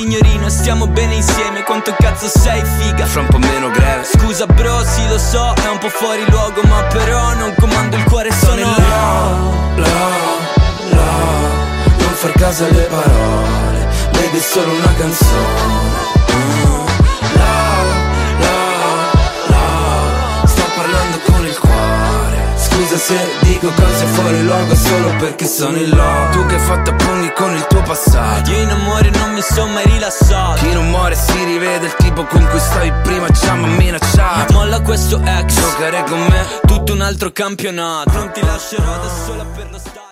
signorina, stiamo bene insieme, quanto cazzo sei figa. Fra un po' meno greve. Scusa bro, sì lo so, è un po' fuori luogo, ma però non comando il cuore, sono non far caso alle parole, baby, è solo una canzone. Sto parlando con il cuore. Scusa se dico cose fuori luogo solo perché sono in love. Tu che hai fatto a pugni con il tuo passato. Io in amore non mi sono mai rilassato. Chi non muore si rivede, il tipo con cui stavi prima ci ha minacciato. Molla questo ex, giocare con me, tutto un altro campionato. Non ti lascerò da sola per lo stadio.